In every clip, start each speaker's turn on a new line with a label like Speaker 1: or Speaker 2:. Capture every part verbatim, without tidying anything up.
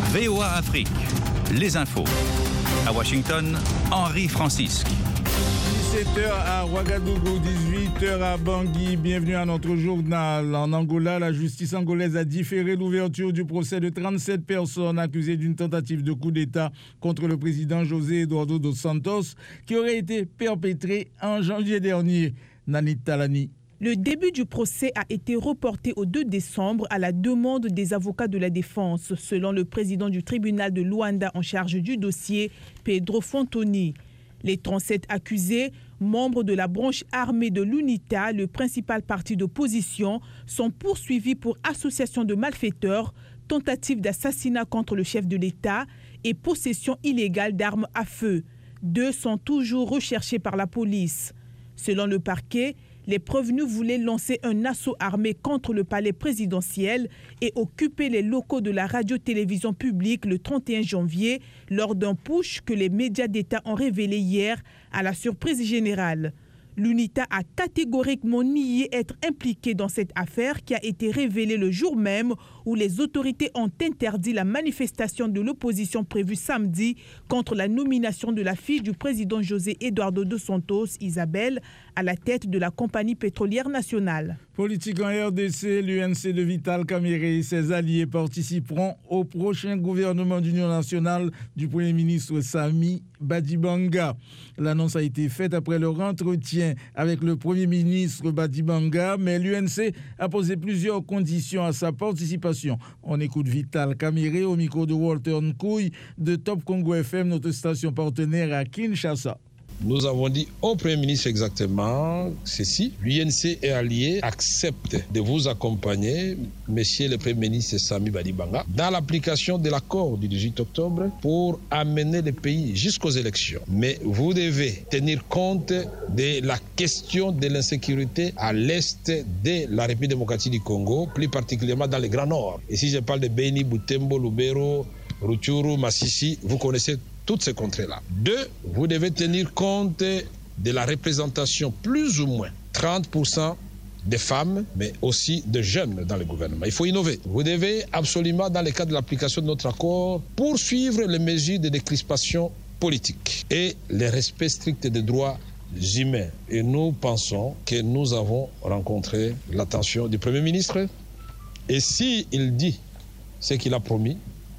Speaker 1: V O A Afrique, les infos. À Washington, Henri Francisque.
Speaker 2: dix-sept heures à Ouagadougou, dix-huit heures à Bangui. Bienvenue à notre journal. En Angola, la justice angolaise a différé l'ouverture du procès de trente-sept personnes accusées d'une tentative de coup d'État contre le président José Eduardo dos Santos qui aurait été perpétrée en janvier dernier. Nanit Talani.
Speaker 3: Le début du procès a été reporté au deux décembre à la demande des avocats de la défense, selon le président du tribunal de Luanda en charge du dossier, Pedro Fontoni. Les trente-sept accusés, membres de la branche armée de l'UNITA, le principal parti d'opposition, sont poursuivis pour association de malfaiteurs, tentative d'assassinat contre le chef de l'État et possession illégale d'armes à feu. Deux sont toujours recherchés par la police. Selon le parquet, les prévenus voulaient lancer un assaut armé contre le palais présidentiel et occuper les locaux de la radio-télévision publique le trente et un janvier lors d'un putsch que les médias d'État ont révélé hier à la surprise générale. L'UNITA a catégoriquement nié être impliquée dans cette affaire qui a été révélée le jour même où les autorités ont interdit la manifestation de l'opposition prévue samedi contre la nomination de la fille du président José Eduardo dos Santos, Isabelle, à la tête de la compagnie pétrolière nationale.
Speaker 2: Politique en R D C, l'U N C de Vital Kamerhe et ses alliés participeront au prochain gouvernement d'union nationale du Premier ministre Sami Badibanga. L'annonce a été faite après leur entretien avec le Premier ministre Badibanga, mais l'U N C a posé plusieurs conditions à sa participation. On écoute Vital Kamerhe au micro de Walter Nkouy de Top Congo F M, notre station partenaire à Kinshasa.
Speaker 4: Nous avons dit au Premier ministre exactement ceci. L'U N C et alliés acceptent de vous accompagner, Monsieur le Premier ministre Sami Badibanga, dans l'application de l'accord du dix-huit octobre pour amener le pays jusqu'aux élections. Mais vous devez tenir compte de la question de l'insécurité à l'est de la République démocratique du Congo, plus particulièrement dans le Grand Nord. Et si je parle de Beni, Butembo, Lubero, Rutshuru, Masisi, vous connaissez toutes ces contrées-là. Deux, vous devez tenir compte de la représentation plus ou moins trente pour cent des femmes, mais aussi de jeunes dans le gouvernement. Il faut innover. Vous devez absolument, dans le cadre de l'application de notre accord, poursuivre les mesures de décrispation politique et le respect strict des droits humains. Et nous pensons que nous avons rencontré l'attention du Premier ministre. Et s'il dit ce qu'il a promis,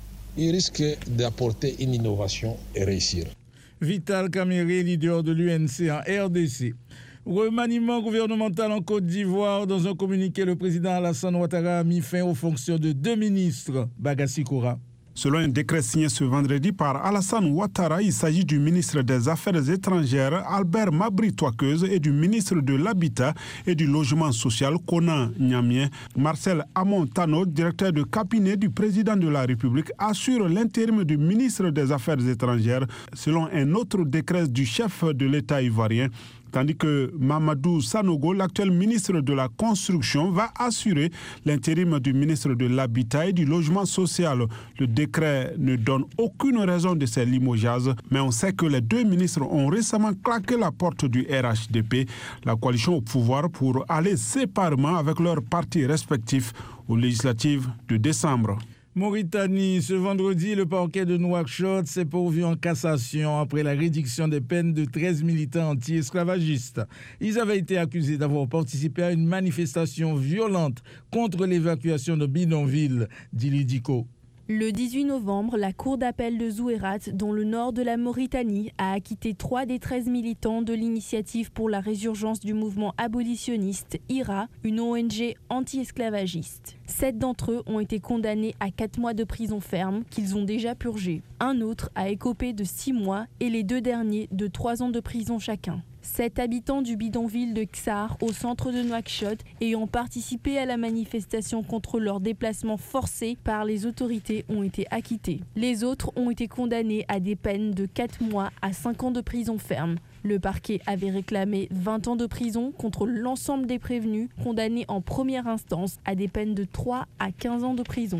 Speaker 4: il risque d'apporter une innovation et réussir.
Speaker 2: Vital Kamerhe, leader de l'U N C en R D C. Remaniement gouvernemental en Côte d'Ivoire. Dans un communiqué, le président Alassane Ouattara a mis fin aux fonctions de deux ministres. Bagassi Koura.
Speaker 5: Selon un décret signé ce vendredi par Alassane Ouattara, il s'agit du ministre des Affaires étrangères Albert Mabry Touakeuse et du ministre de l'Habitat et du Logement social Konan Niamien. Marcel Amon-Tano, directeur de cabinet du président de la République, assure l'intérim du ministre des Affaires étrangères selon un autre décret du chef de l'État ivoirien. Tandis que Mamadou Sanogo, l'actuel ministre de la Construction, va assurer l'intérim du ministre de l'Habitat et du Logement social. Le décret ne donne aucune raison de ces limogeages, mais on sait que les deux ministres ont récemment claqué la porte du R H D P, la coalition au pouvoir, pour aller séparément avec leurs partis respectifs aux législatives de décembre.
Speaker 2: Mauritanie, ce vendredi, le parquet de Nouakchott s'est pourvu en cassation après la réduction des peines de treize militants anti-esclavagistes. Ils avaient été accusés d'avoir participé à une manifestation violente contre l'évacuation de bidonvilles, dit Lidiko.
Speaker 6: Le dix-huit novembre, la cour d'appel de Zouérat, dans le nord de la Mauritanie, a acquitté trois des treize militants de l'initiative pour la résurgence du mouvement abolitionniste I R A, une O N G anti-esclavagiste. Sept d'entre eux ont été condamnés à quatre mois de prison ferme qu'ils ont déjà purgés. Un autre a écopé de six mois et les deux derniers de trois ans de prison chacun. Sept habitants du bidonville de Ksar, au centre de Nouakchott, ayant participé à la manifestation contre leur déplacement forcé par les autorités, ont été acquittés. Les autres ont été condamnés à des peines de quatre mois à cinq ans de prison ferme. Le parquet avait réclamé vingt ans de prison contre l'ensemble des prévenus, condamnés en première instance à des peines de trois à quinze ans de prison.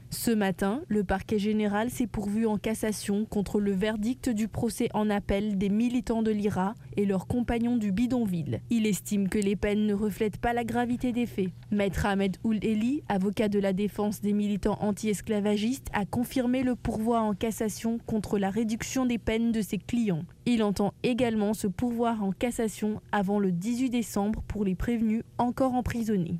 Speaker 6: Ce matin, le parquet général s'est pourvu en cassation contre le verdict du procès en appel des militants de l'I R A et leurs compagnons du bidonville. Il estime que les peines ne reflètent pas la gravité des faits. Maître Ahmed Ould Eli, avocat de la défense des militants anti-esclavagistes, a confirmé le pourvoi en cassation contre la réduction des peines de ses clients. Il entend également se pourvoir en cassation avant le dix-huit décembre pour les prévenus encore emprisonnés.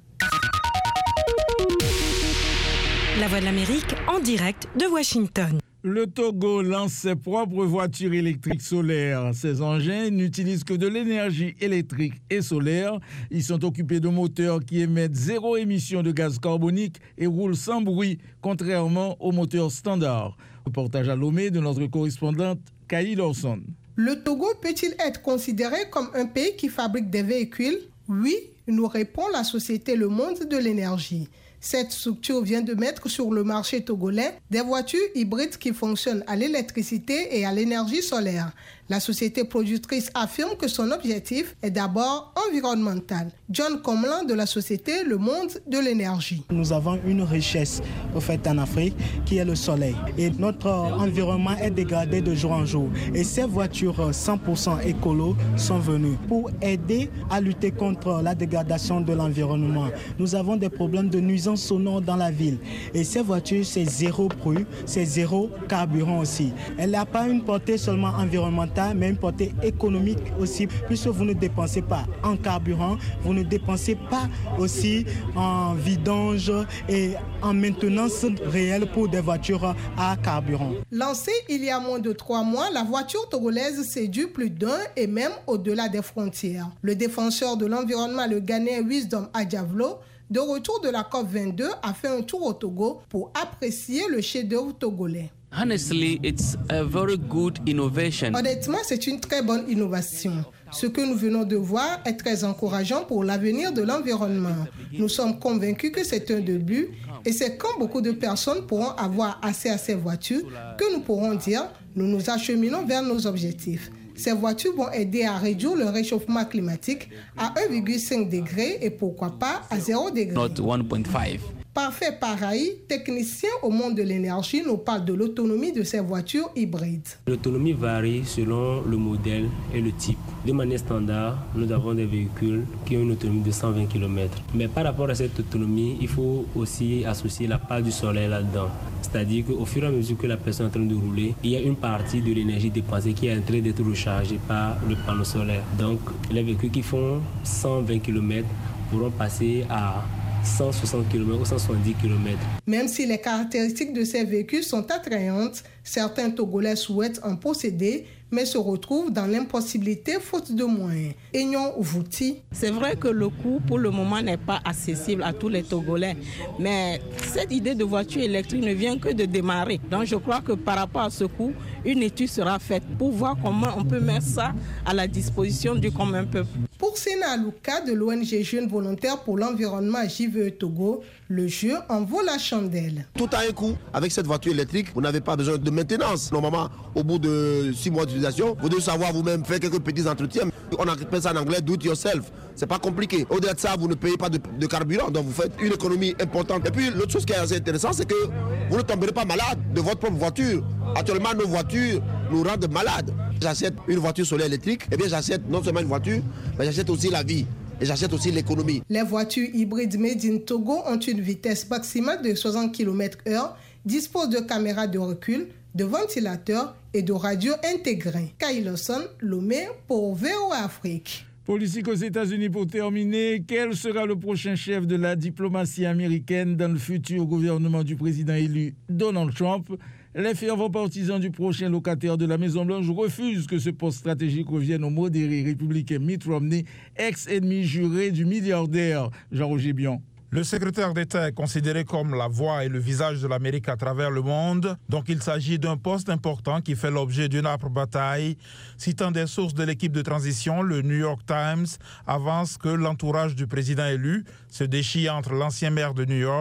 Speaker 7: La Voix de l'Amérique en direct de Washington.
Speaker 2: Le Togo lance ses propres voitures électriques solaires. Ces engins n'utilisent que de l'énergie électrique et solaire. Ils sont équipés de moteurs qui émettent zéro émission de gaz carbonique et roulent sans bruit, contrairement aux moteurs standards. Reportage à Lomé de notre correspondante Kaï Lawson.
Speaker 8: Le Togo peut-il être considéré comme un pays qui fabrique des véhicules ? Oui, nous répond la société Le Monde de l'énergie. Cette structure vient de mettre sur le marché togolais des voitures hybrides qui fonctionnent à l'électricité et à l'énergie solaire. La société productrice affirme que son objectif est d'abord environnemental. John Comlan de la société Le Monde de l'énergie.
Speaker 9: Nous avons une richesse au fait en Afrique qui est le soleil. Et notre environnement est dégradé de jour en jour. Et ces voitures cent pour cent écolo sont venues pour aider à lutter contre la dégradation de l'environnement. Nous avons des problèmes de nuisances sonores dans la ville. Et ces voitures, c'est zéro bruit, c'est zéro carburant aussi. Elle n'a pas une portée seulement environnementale, mais une portée économique aussi, puisque vous ne dépensez pas en carburant, vous ne dépensez pas aussi en vidange et en maintenance réelle pour des voitures à carburant.
Speaker 8: Lancée il y a moins de trois mois, la voiture togolaise séduit plus d'un et même au-delà des frontières. Le défenseur de l'environnement, le Ghanéen Wisdom Adjavlo, de retour de la COP vingt-deux, a fait un tour au Togo pour apprécier le chef-d'œuvre togolais.
Speaker 10: Honestly, it's a very good innovation.
Speaker 8: Honnêtement, c'est une très bonne innovation. Ce que nous venons de voir est très encourageant pour l'avenir de l'environnement. Nous sommes convaincus que c'est un début et c'est quand beaucoup de personnes pourront avoir accès à ces voitures que nous pourrons dire nous nous acheminons vers nos objectifs. Ces voitures vont aider à réduire le réchauffement climatique à un virgule cinq degré et pourquoi pas à zéro degré.
Speaker 10: Not one point five.
Speaker 8: Parfait Paraï, technicien au monde de l'énergie, nous parle de l'autonomie de ces voitures hybrides.
Speaker 11: L'autonomie varie selon le modèle et le type. De manière standard, nous avons des véhicules qui ont une autonomie de cent vingt kilomètres. Mais par rapport à cette autonomie, il faut aussi associer la part du soleil là-dedans. C'est-à-dire qu'au fur et à mesure que la personne est en train de rouler, il y a une partie de l'énergie dépensée qui est en train d'être rechargée par le panneau solaire. Donc, les véhicules qui font cent vingt kilomètres pourront passer à cent soixante kilomètres ou cent soixante-dix kilomètres.
Speaker 8: Même si les caractéristiques de ces véhicules sont attrayantes, certains Togolais souhaitent en posséder, mais se retrouvent dans l'impossibilité faute de moyens. Aignon Vouti.
Speaker 12: C'est vrai que le coût pour le moment n'est pas accessible à tous les Togolais, mais cette idée de voiture électrique ne vient que de démarrer. Donc je crois que par rapport à ce coût, une étude sera faite pour voir comment on peut mettre ça à la disposition du commun peuple.
Speaker 8: Pour Sena Alouka de l'O N G Jeunes Volontaires pour l'Environnement à J V E Togo, le jeu en vaut la chandelle.
Speaker 13: Tout a un coût. Avec cette voiture électrique, vous n'avez pas besoin de maintenance. Normalement, au bout de six mois d'utilisation, vous devez savoir vous-même faire quelques petits entretiens. On appelle ça en anglais do it yourself. C'est pas compliqué. Au-delà de ça, vous ne payez pas de, de carburant, donc vous faites une économie importante. Et puis l'autre chose qui est assez intéressante, c'est que vous ne tomberez pas malade de votre propre voiture. Actuellement, nos voitures nous rendent malades. J'achète une voiture solaire électrique, et bien j'achète non seulement une voiture, mais j'achète aussi la vie. Et j'achète aussi l'économie.
Speaker 8: Les voitures hybrides made in Togo ont une vitesse maximale de soixante kilomètres heure, disposent de caméras de recul, de ventilateurs et de radios intégrés. Kaï Lawson, Lomé pour V O A Afrique.
Speaker 2: Politique aux États-Unis pour terminer. Quel sera le prochain chef de la diplomatie américaine dans le futur gouvernement du président élu Donald Trump? Les fervents partisans du prochain locataire de la Maison-Blanche refusent que ce poste stratégique revienne au modéré républicain Mitt Romney, ex-ennemi juré du milliardaire Jean-Roger Bion.
Speaker 14: Le secrétaire d'État est considéré comme la voix et le visage de l'Amérique à travers le monde, donc il s'agit d'un poste important qui fait l'objet d'une âpre bataille. Citant des sources de l'équipe de transition, le New York Times avance que l'entourage du président élu se déchire entre l'ancien maire de New York,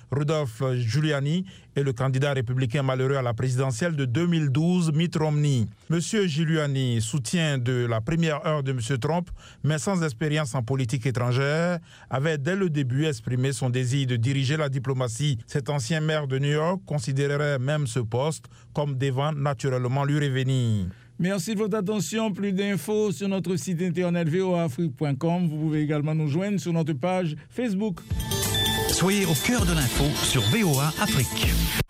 Speaker 14: Rudolph Giuliani et le candidat républicain malheureux à la présidentielle de deux mille douze, Mitt Romney. Monsieur Giuliani, soutien de la première heure de Monsieur Trump, mais sans expérience en politique étrangère, avait dès le début exprimé son désir de diriger la diplomatie. Cet ancien maire de New York considérerait même ce poste comme devant naturellement lui revenir.
Speaker 2: Merci de votre attention. Plus d'infos sur notre site internet v o a afrique point com. Vous pouvez également nous joindre sur notre page Facebook.
Speaker 1: Soyez au cœur de l'info sur V O A Afrique.